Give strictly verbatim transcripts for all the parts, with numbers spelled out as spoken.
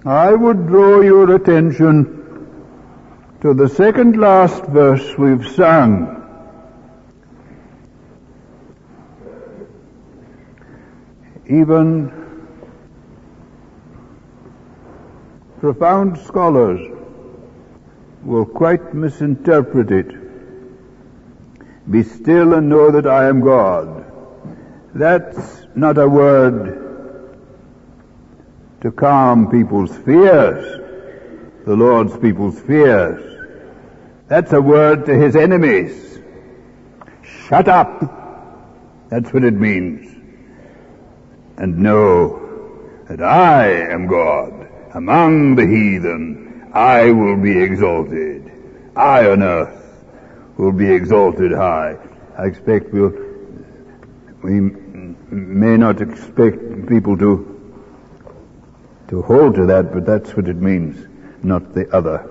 I would draw your attention to the second last verse we've sung. Even profound scholars will quite misinterpret it. Be still and know that I am God. That's not a word to calm people's fears, the Lord's people's fears. That's a word to his enemies. Shut up. That's what it means. And know that I am God. Among the heathen, I will be exalted. I on earth will be exalted high. I expect we'll, we may not expect people to to hold to that, but that's what it means, not the other.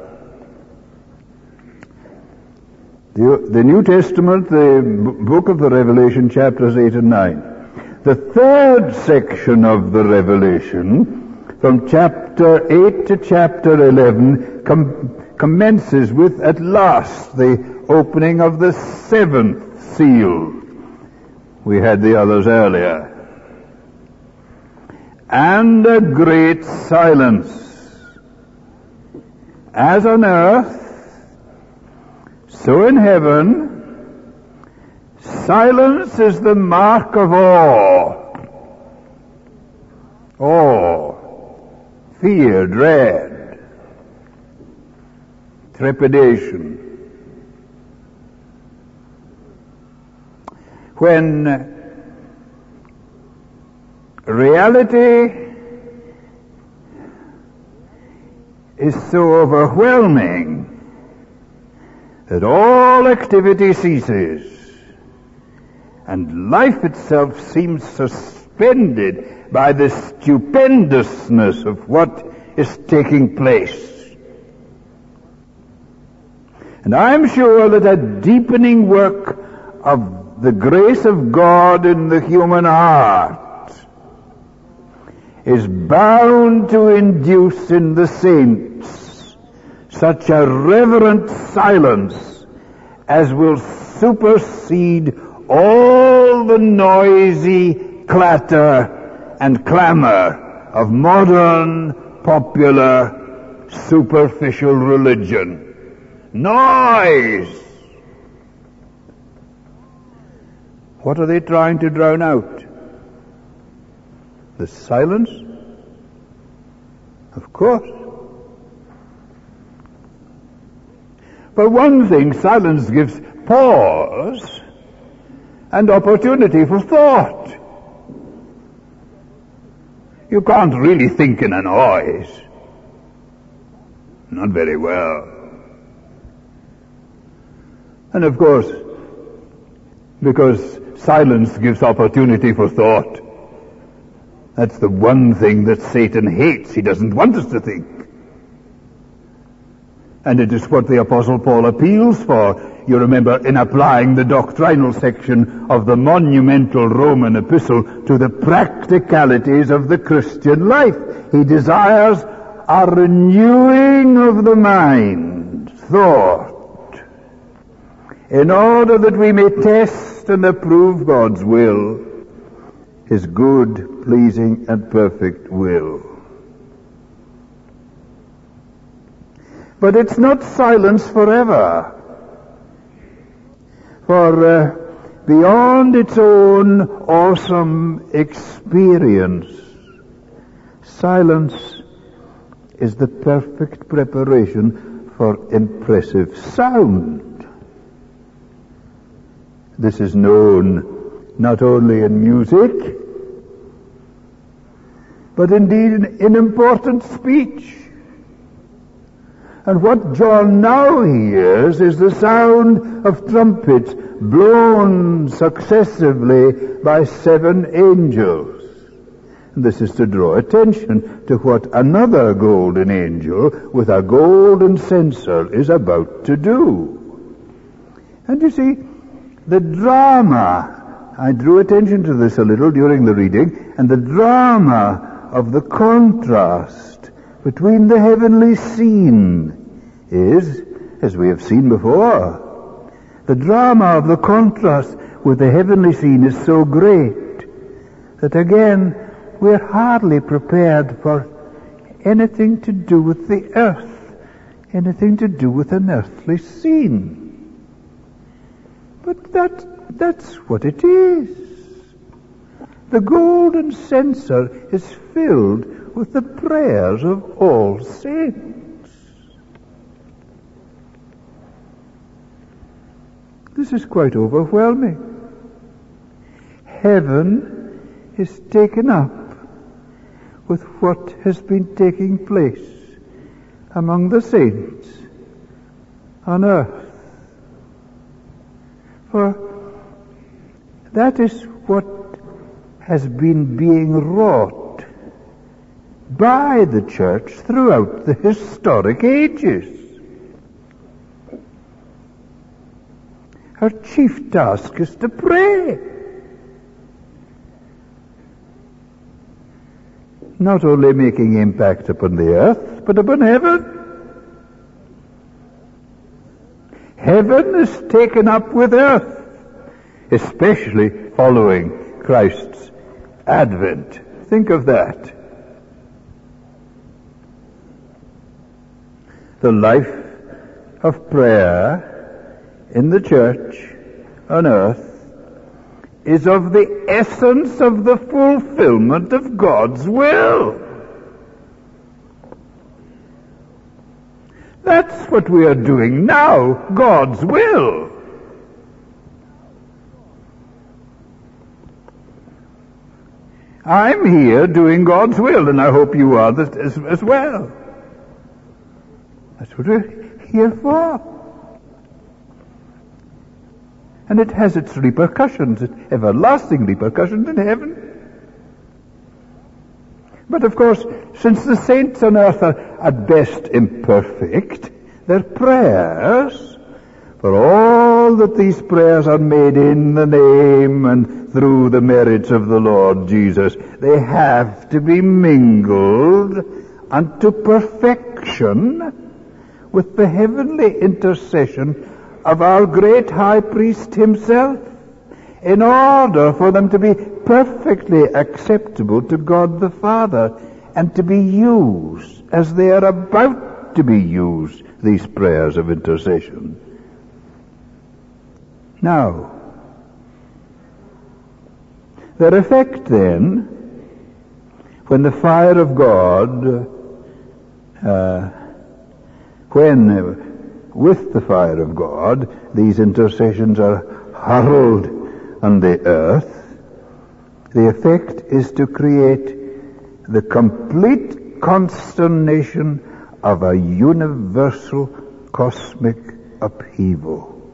The, the New Testament, the book of the Revelation, chapters eight and nine. The third section of the Revelation, from chapter eight to chapter eleven, com- commences with, at last, the opening of the seventh seal. We had the others earlier. And a great silence. As on earth, so in heaven, silence is the mark of awe. Awe, fear, dread, trepidation. When reality is so overwhelming that all activity ceases and life itself seems suspended by the stupendousness of what is taking place. And I'm sure that a deepening work of the grace of God in the human heart is bound to induce in the saints such a reverent silence as will supersede all the noisy clatter and clamor of modern, popular, superficial religion. Noise! What are they trying to drown out? The silence? Of course. For one thing, silence gives pause and opportunity for thought. You can't really think in a noise. Not very well. And of course, because silence gives opportunity for thought, that's the one thing that Satan hates. He doesn't want us to think. And it is what the Apostle Paul appeals for. You remember, in applying the doctrinal section of the monumental Roman epistle to the practicalities of the Christian life. He desires a renewing of the mind, thought, in order that we may test and approve God's will, his good, pleasing, and perfect will. But it's not silence forever. For uh, beyond its own awesome experience, silence is the perfect preparation for impressive sound. This is known not only in music, but indeed in, in important speech. And what John now hears is the sound of trumpets blown successively by seven angels. And this is to draw attention to what another golden angel with a golden censer is about to do. And you see, the drama, I drew attention to this a little during the reading, and the drama of the contrast between the heavenly scene is, as we have seen before, the drama of the contrast with the heavenly scene is so great that again we're hardly prepared for anything to do with the earth, anything to do with an earthly scene. But that, that's what it is. The golden censer is filled with the prayers of all saints. This is quite overwhelming. Heaven is taken up with what has been taking place among the saints on earth. For that is what has been being wrought by the church throughout the historic ages. Her chief task is to pray. Not only making impact upon the earth, but upon heaven. Heaven is taken up with earth, especially following Christ's advent. Think of that. The life of prayer in the church on earth is of the essence of the fulfillment of God's will. That's what we are doing now, God's will. I'm here doing God's will, and I hope you are as, as well. That's what we're here for. And it has its repercussions, its everlasting repercussions in heaven. But of course, since the saints on earth are at best imperfect, their prayers, for all that these prayers are made in the name and through the merits of the Lord Jesus, they have to be mingled unto perfection with the heavenly intercession of our great high priest himself, in order for them to be perfectly acceptable to God the Father and to be used as they are about to be used, these prayers of intercession. Now, their effect then, when the fire of God, uh, when uh, with the fire of God, these intercessions are hurled on the earth, the effect is to create the complete consternation of a universal cosmic upheaval.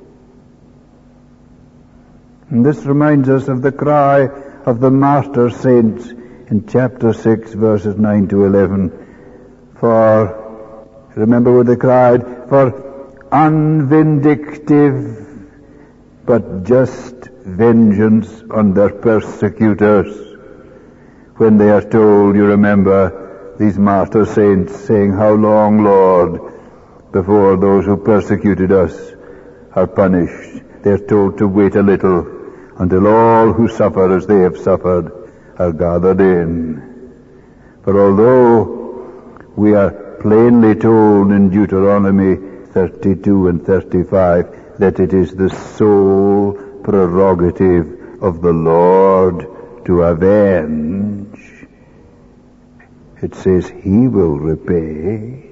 And this reminds us of the cry of the martyr saints in chapter six, verses nine to eleven. For, remember what they cried, for unvindictive but just vengeance on their persecutors. When they are told, you remember, these martyr saints saying, how long, Lord, before those who persecuted us are punished? They are told to wait a little until all who suffer as they have suffered are gathered in. For although we are plainly told in Deuteronomy thirty-two and thirty-five that it is the sole prerogative of the Lord to avenge, it says he will repay.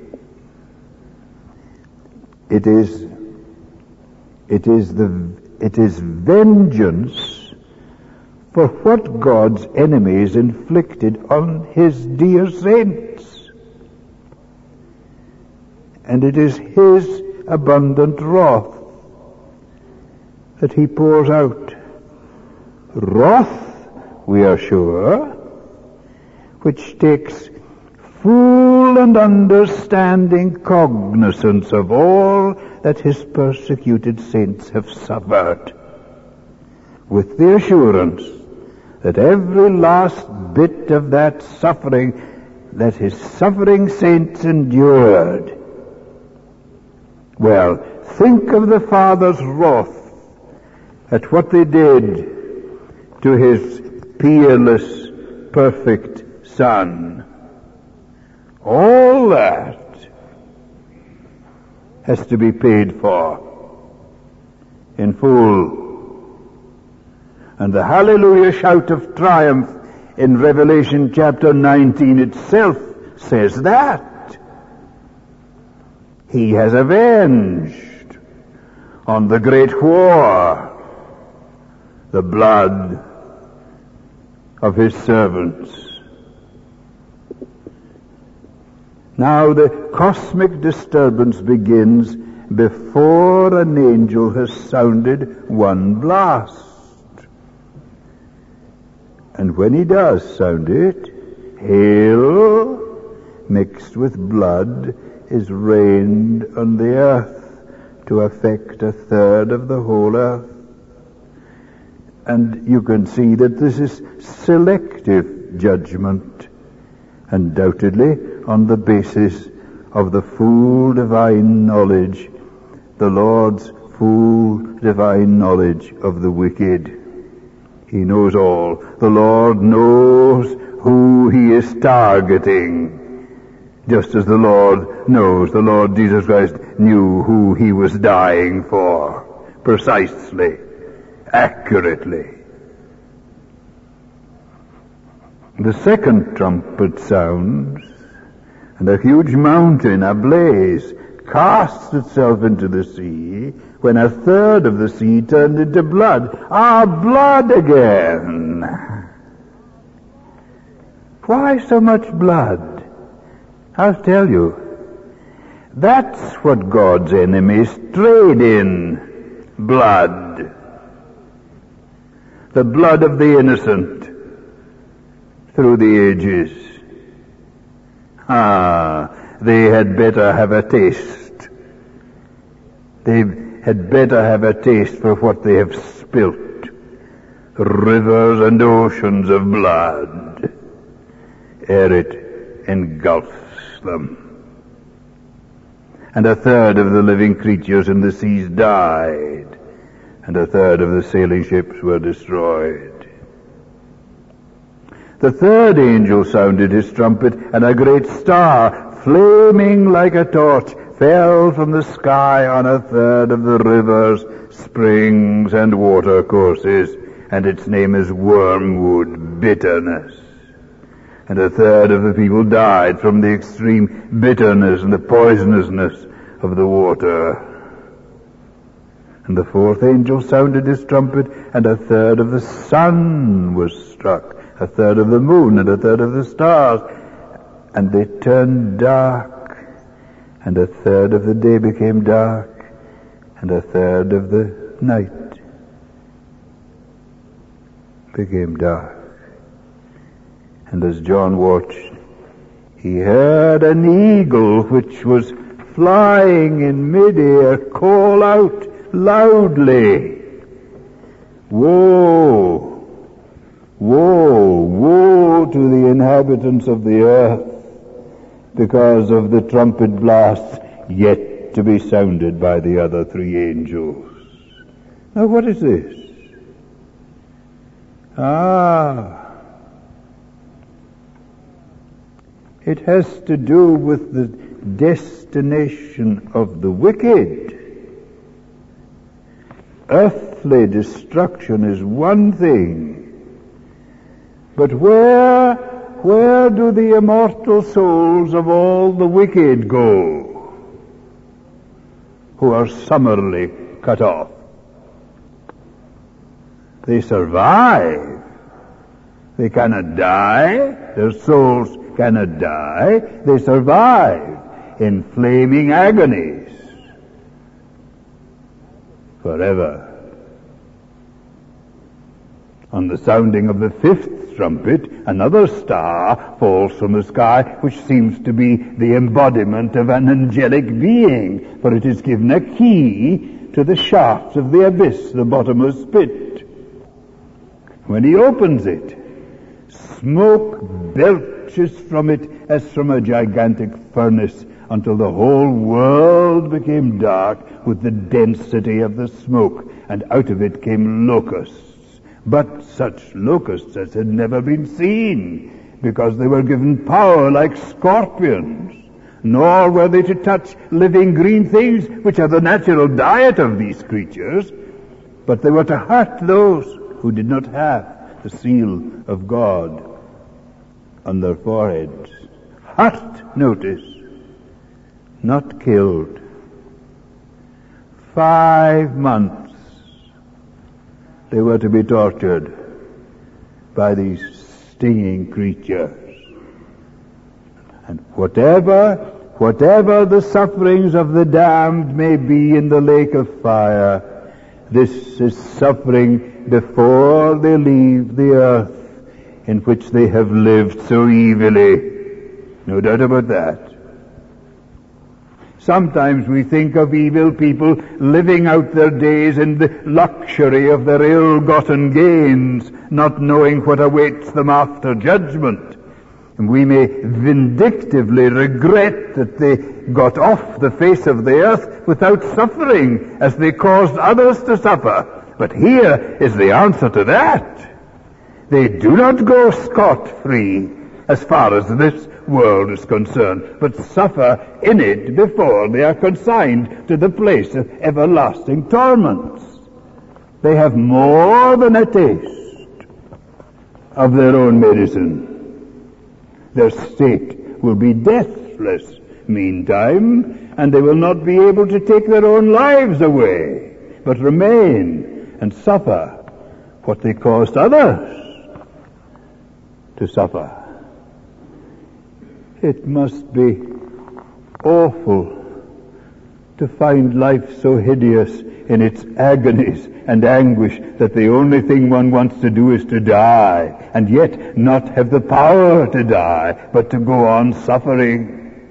It is it is the it is vengeance for what God's enemies inflicted on his dear saints. And it is his abundant wrath that he pours out. Wrath, we are sure, which takes full and understanding cognizance of all that his persecuted saints have suffered, with the assurance that every last bit of that suffering that his suffering saints endured. Well, think of the Father's wrath at what they did to his peerless, perfect Son. All that has to be paid for in full. And the hallelujah shout of triumph in Revelation chapter nineteen itself says that. He has avenged on the great war the blood of his servants. Now the cosmic disturbance begins before an angel has sounded one blast. And when he does sound it, hail mixed with blood is rained on the earth to affect a third of the whole earth. And you can see that this is selective judgment, undoubtedly on the basis of the full divine knowledge, the Lord's full divine knowledge of the wicked. He knows all. The Lord knows who he is targeting, just as the Lord knows. The Lord Jesus Christ knew who he was dying for, precisely, accurately. The second trumpet sounds, and a huge mountain ablaze cast itself into the sea, when a third of the sea turned into blood. Ah, blood again! Why so much blood? I'll tell you. That's what God's enemies trade in. Blood. The blood of the innocent through the ages. Ah, they had better have a taste. They had better have a taste for what they have spilt. Rivers and oceans of blood, ere it engulfs them. And a third of the living creatures in the seas died, and a third of the sailing ships were destroyed. The third angel sounded his trumpet, and a great star, flaming like a torch, fell from the sky on a third of the rivers, springs, and water courses, and its name is Wormwood, bitterness. And a third of the people died from the extreme bitterness and the poisonousness of the water. And the fourth angel sounded his trumpet, and a third of the sun was struck, a third of the moon, and a third of the stars, and they turned dark. And a third of the day became dark, and a third of the night became dark. And as John watched, he heard an eagle which was flying in mid-air call out loudly, "Woe, woe, woe to the inhabitants of the earth, because of the trumpet blasts yet to be sounded by the other three angels." Now what is this? Ah, it has to do with the destination of the wicked. Earthly destruction is one thing, but where Where do the immortal souls of all the wicked go, who are summarily cut off? They survive. They cannot die. Their souls cannot die. They survive in flaming agonies forever. On the sounding of the fifth trumpet, another star falls from the sky, which seems to be the embodiment of an angelic being, for it is given a key to the shafts of the abyss, the bottomless pit. When he opens it, smoke belched gushes from it as from a gigantic furnace, until the whole world became dark with the density of the smoke, and out of it came locusts, but such locusts as had never been seen, because they were given power like scorpions. Nor were they to touch living green things, which are the natural diet of these creatures, but they were to hurt those who did not have the seal of God on their foreheads. Hurt, notice, not killed. Five months they were to be tortured by these stinging creatures. And whatever, whatever the sufferings of the damned may be in the lake of fire, this is suffering before they leave the earth in which they have lived so evilly. No doubt about that. Sometimes we think of evil people living out their days in the luxury of their ill-gotten gains, not knowing what awaits them after judgment. And we may vindictively regret that they got off the face of the earth without suffering, as they caused others to suffer. But here is the answer to that. They do not go scot-free as far as this world is concerned, but suffer in it before they are consigned to the place of everlasting torments. They have more than a taste of their own medicine. Their state will be deathless meantime, and they will not be able to take their own lives away, but remain and suffer what they caused others to suffer. It must be awful to find life so hideous in its agonies and anguish that the only thing one wants to do is to die, and yet not have the power to die, but to go on suffering.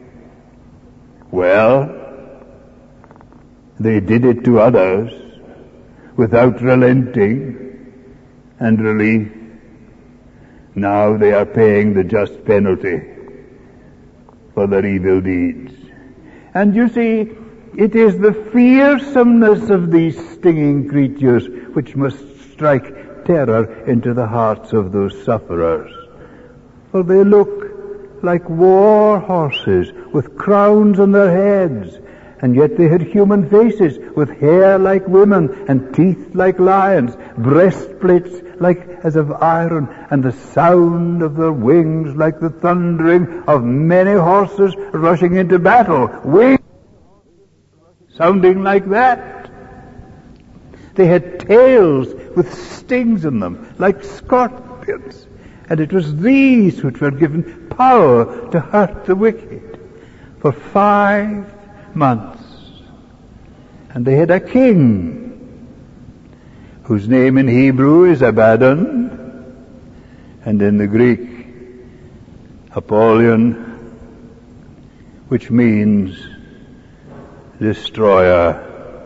Well, they did it to others without relenting and relief. Now they are paying the just penalty for their evil deeds. And you see, it is the fearsomeness of these stinging creatures which must strike terror into the hearts of those sufferers. For they look like war horses with crowns on their heads, and yet they had human faces with hair like women and teeth like lions, breastplates like as of iron, and the sound of their wings like the thundering of many horses rushing into battle. Wings sounding like that. They had tails with stings in them like scorpions, and it was these which were given power to hurt the wicked for five months. And they had a king whose name in Hebrew is Abaddon, and in the Greek Apollyon, which means destroyer,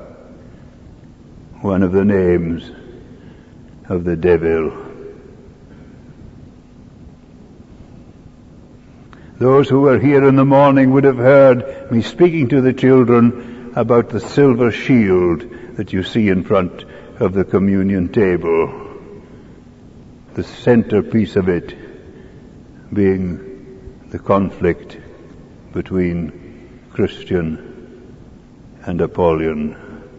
one of the names of the devil. Those who were here in the morning would have heard me speaking to the children about the silver shield that you see in front of the communion table, the centerpiece of it being the conflict between Christian and Apollyon.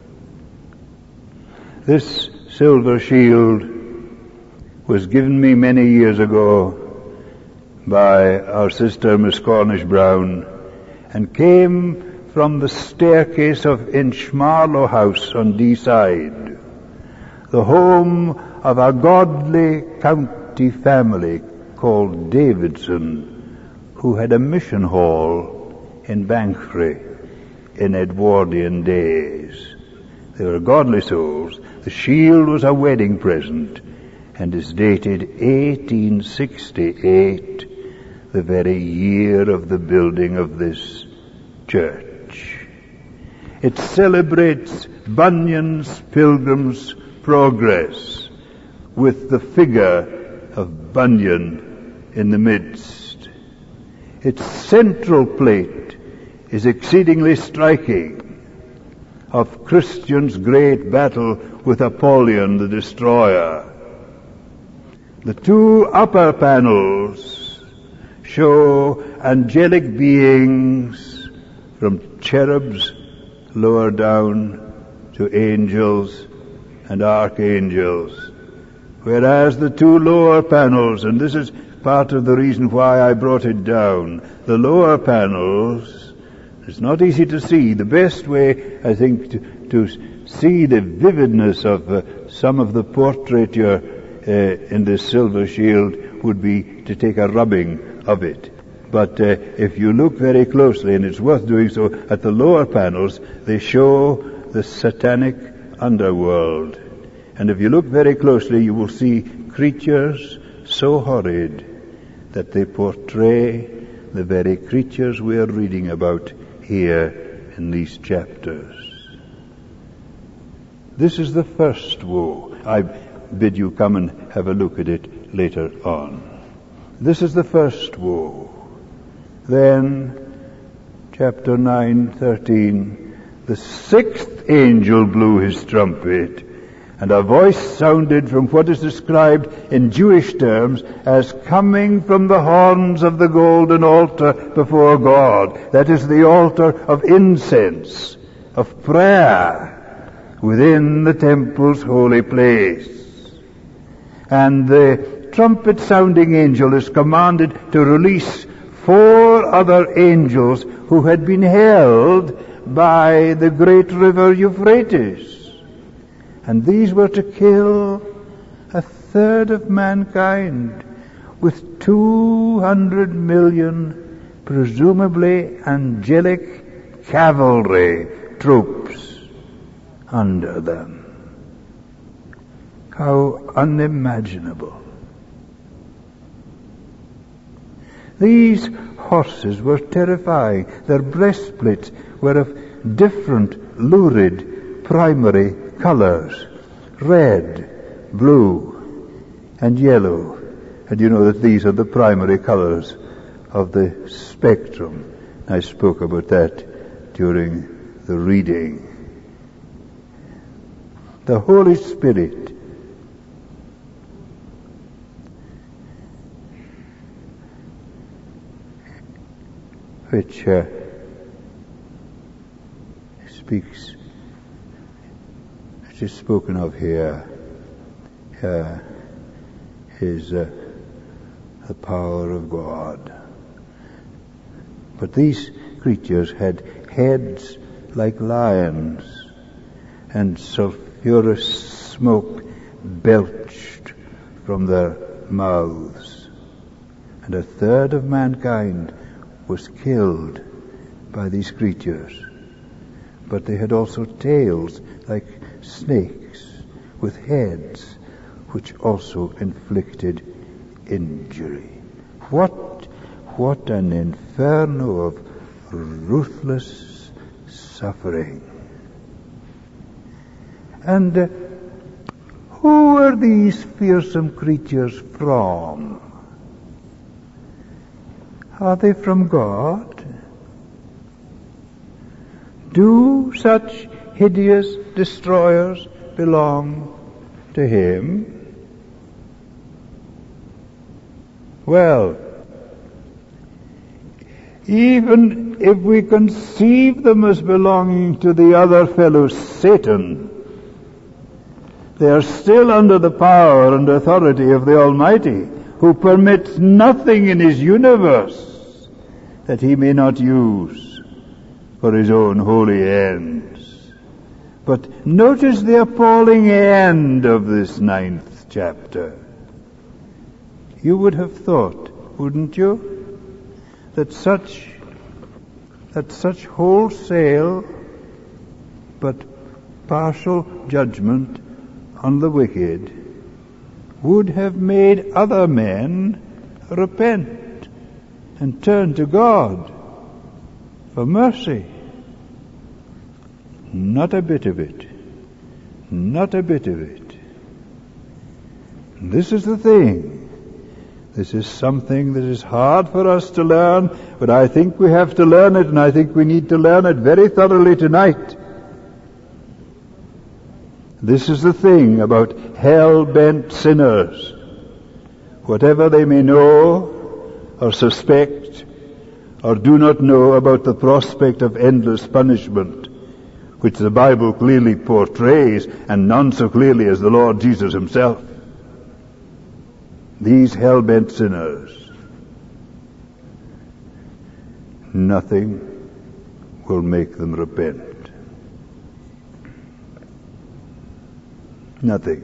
This silver shield was given me many years ago by our sister Miss Cornish Brown, and came from the staircase of Inchmarlow House on Deeside, the home of a godly county family called Davidson, who had a mission hall in Banchory in Edwardian days. They were godly souls. The shield was a wedding present, and is dated eighteen sixty-eight, the very year of the building of this church. It celebrates Bunyan's Pilgrim's Progress, with the figure of Bunyan in the midst. its central plate is exceedingly striking, of Christian's great battle with Apollyon the destroyer. The two upper panels show angelic beings from cherubs lower down to angels and archangels, whereas the two lower panels, and this is part of the reason why I brought it down, the lower panels, it's not easy to see. The best way, I think, to, to see the vividness of uh, some of the portraiture uh, in this silver shield would be to take a rubbing of it. But uh, if you look very closely, and it's worth doing so, at the lower panels, they show the satanic underworld. And if you look very closely, you will see creatures so horrid that they portray the very creatures we are reading about here in these chapters. This is the first woe. I bid you come and have a look at it later on. This is the first woe. Then, chapter nine, thirteen, the sixth angel blew his trumpet, and a voice sounded from what is described in Jewish terms as coming from the horns of the golden altar before God. That is the altar of incense, of prayer, within the temple's holy place. And the trumpet-sounding angel is commanded to release four other angels who had been held by the great river Euphrates. And these were to kill a third of mankind with two hundred million, presumably angelic cavalry troops under them. How unimaginable. These horses were terrifying. Their breastplates were of different lurid primary colors: red, blue, and yellow. And you know that these are the primary colors of the spectrum. I spoke about that during the reading. The Holy Spirit which uh, speaks is spoken of here uh, is uh, the power of God. But these creatures had heads like lions, and sulphurous smoke belched from their mouths. And a third of mankind was killed by these creatures. But they had also tails like snakes, with heads which also inflicted injury. What, what an inferno of ruthless suffering. And uh, who are these fearsome creatures from? Are they from God? Do such hideous destroyers belong to Him? Well, even if we conceive them as belonging to the other fellow, Satan, they are still under the power and authority of the Almighty, who permits nothing in His universe that He may not use for His own holy ends. But notice the appalling end of this ninth chapter. You would have thought, wouldn't you, that such that such wholesale but partial judgment on the wicked would have made other men repent and turn to God for mercy. Not a bit of it. Not a bit of it. And this is the thing. This is something that is hard for us to learn, but I think we have to learn it, and I think we need to learn it very thoroughly tonight. This is the thing about hell-bent sinners. Whatever they may know or suspect or do not know about the prospect of endless punishment, which the Bible clearly portrays, and none so clearly as the Lord Jesus himself. These hell-bent sinners, nothing will make them repent. Nothing.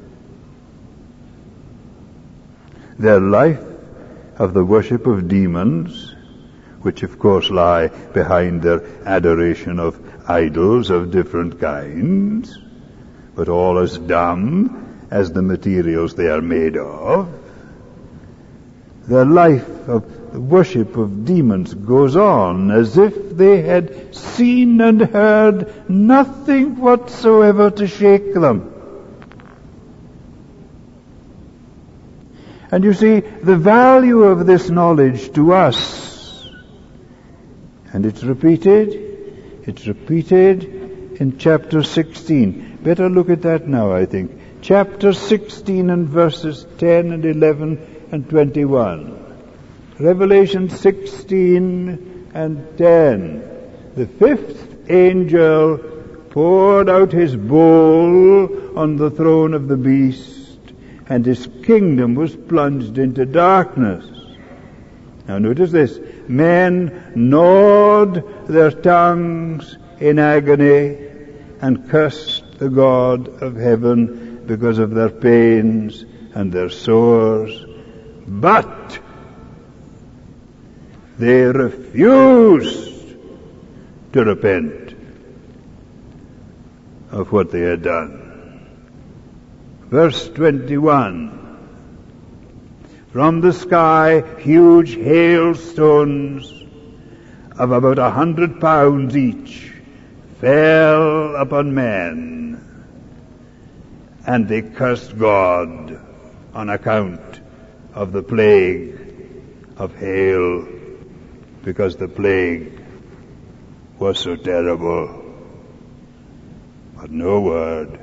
Their life of the worship of demons, which of course lie behind their adoration of idols of different kinds, but all as dumb as the materials they are made of. Their life of the worship of demons goes on as if they had seen and heard nothing whatsoever to shake them. And you see, the value of this knowledge to us, and it's repeated, it's repeated in chapter sixteen. Better look at that now, I think. Chapter sixteen and verses ten and eleven and twenty-one. Revelation sixteen and ten. The fifth angel poured out his bowl on the throne of the beast, and his kingdom was plunged into darkness. Now notice this. Men gnawed their tongues in agony and cursed the God of heaven because of their pains and their sores. But they refused to repent of what they had done. Verse twenty-one. From the sky, huge hailstones of about a hundred pounds each fell upon men, and they cursed God on account of the plague of hail, because the plague was so terrible. But no word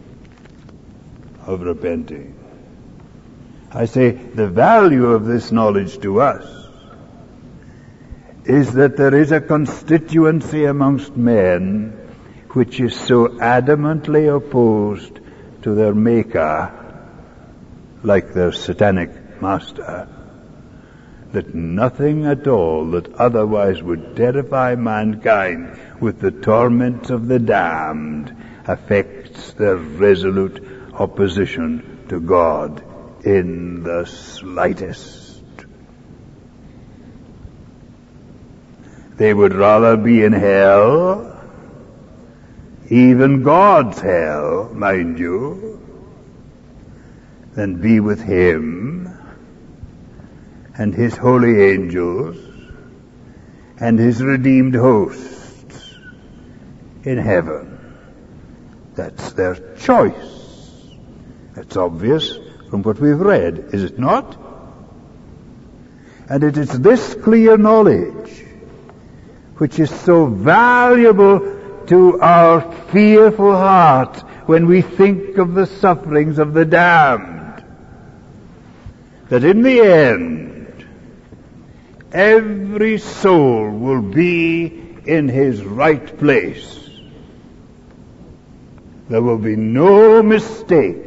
of repenting. I say the value of this knowledge to us is that there is a constituency amongst men which is so adamantly opposed to their Maker, like their satanic master, that nothing at all that otherwise would terrify mankind with the torments of the damned affects their resolute opposition to God in the slightest. They would rather be in hell, even God's hell, mind you, than be with Him and His holy angels and His redeemed hosts in heaven. That's their choice. It's obvious from what we've read, is it not? And it is this clear knowledge which is so valuable to our fearful heart when we think of the sufferings of the damned, that in the end every soul will be in his right place. There will be no mistakes.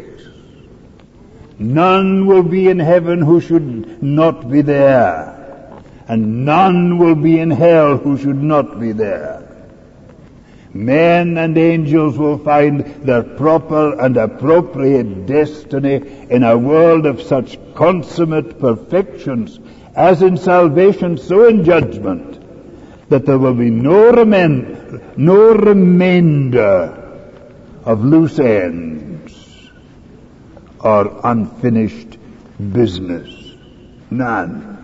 None will be in heaven who should not be there, and none will be in hell who should not be there. Men and angels will find their proper and appropriate destiny in a world of such consummate perfections as in salvation, so in judgment, that there will be no, remen- no remainder of loose ends or unfinished business. None.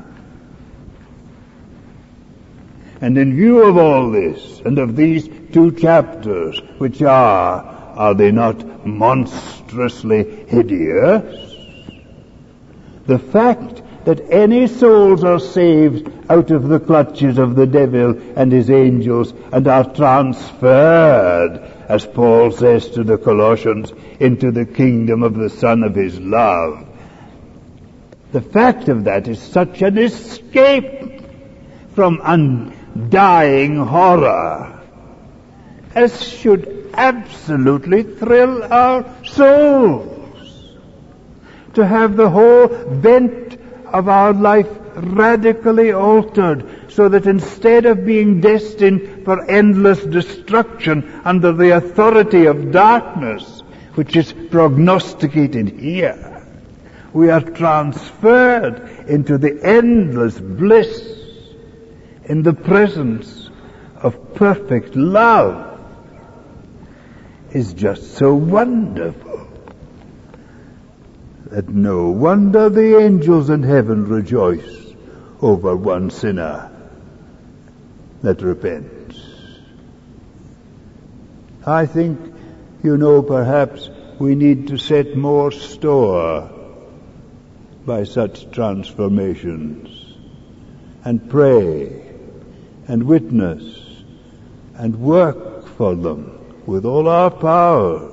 And in view of all this, and of these two chapters, which are, are they not monstrously hideous? The fact that any souls are saved out of the clutches of the devil and his angels and are transferred, as Paul says to the Colossians, into the kingdom of the Son of his love. The fact of that is such an escape from undying horror as should absolutely thrill our souls. To have the whole bent of our life radically altered, so that instead of being destined for endless destruction under the authority of darkness, which is prognosticated here, we are transferred into the endless bliss in the presence of perfect love, is just so wonderful that no wonder the angels in heaven rejoice over one sinner that repents. I think, you know, perhaps we need to set more store by such transformations, and pray and witness and work for them with all our powers,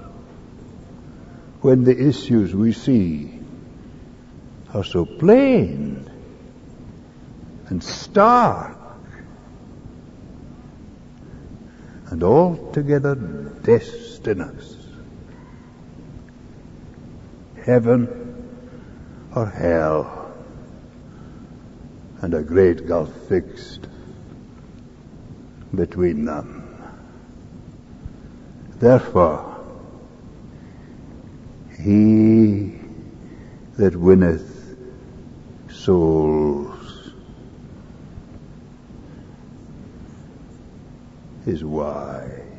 when the issues we see are so plain and stark and altogether destinous. Heaven or hell, and a great gulf fixed between them. Therefore, he that winneth souls is wise.